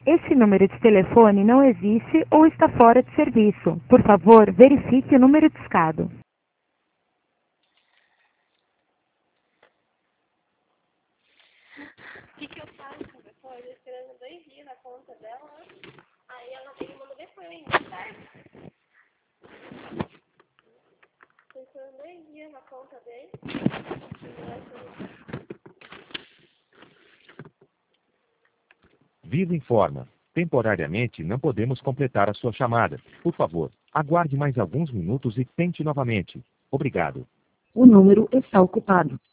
Esse número de telefone não existe ou está fora de serviço. Por favor, verifique o número discado. O que eu faço com depois? Eu esperando 2 dias na conta dela, né? Aí ela veio e mandou depoimento, certo? Tô esperando 2 dias na conta dele. Vivo informa. Temporariamente não podemos completar a sua chamada. Por favor, aguarde mais alguns minutos e tente novamente. Obrigado. O número está ocupado.